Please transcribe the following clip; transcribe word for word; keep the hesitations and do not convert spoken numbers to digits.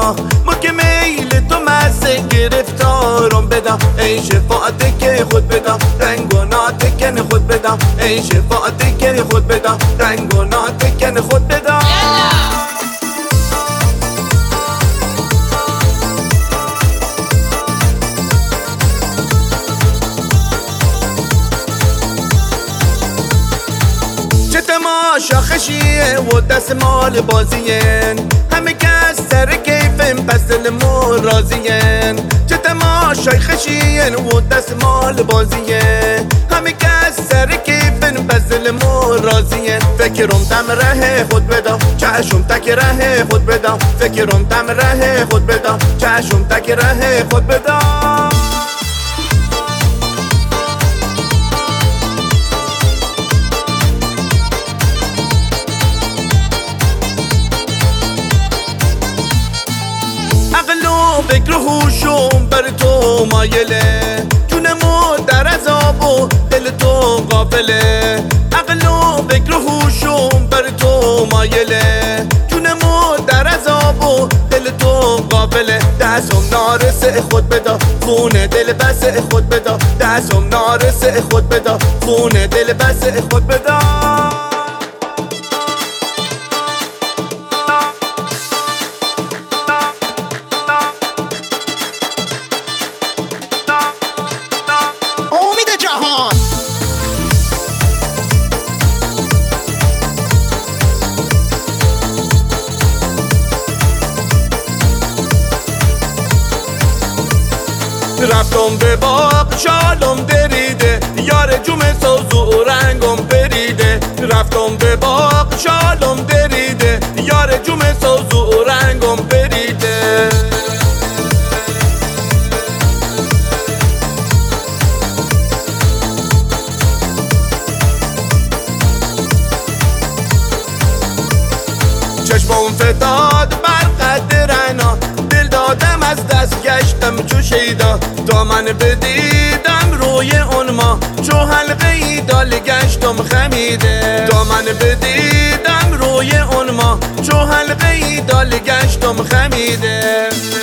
بدا ما که میل تو مزه گرفتارم بدا ای شفاعت که خود بدا رنگ و ناتکن خود بدا ای شفاعت که خود بدا رنگ و ناتکن خود بدا چه تماشا خشیه و دست مال بازیین همه کس سر کیفن پس دلمون راضیین چه تماشای خشیین و دست مال بازیین همه کس سر کیفن پس دلمون راضیین فکرم تم ره خود بدا چشم تک ره خود بدا فکرم تم ره خود بدا چشم تک ره خود بدا فکر و هوشم بر تو مایله جونمو در عذاب و دل تو غافله عقل و فکر و هوشم بر تو مایله جونمو در عذاب و دل تو غافله دستم نارسه خود بدا خون دل بس خود بدا دستم نارسه خود بدا خون دل بس خود بدا رفتم به باغ شالم دریده یار جمعه ساز و رنگم بریده رفتم به باغ شالم دریده یار جمعه ساز و رنگم بریده چشمم فتاد بر قد رعنا دل دادم از دست گشتم چو شیدا دامن بدیدم روی اون ما چو حلقه ای دال گشتم خمیده دامن بدیدم روی اون ما چو حلقه ای دال گشتم خمیده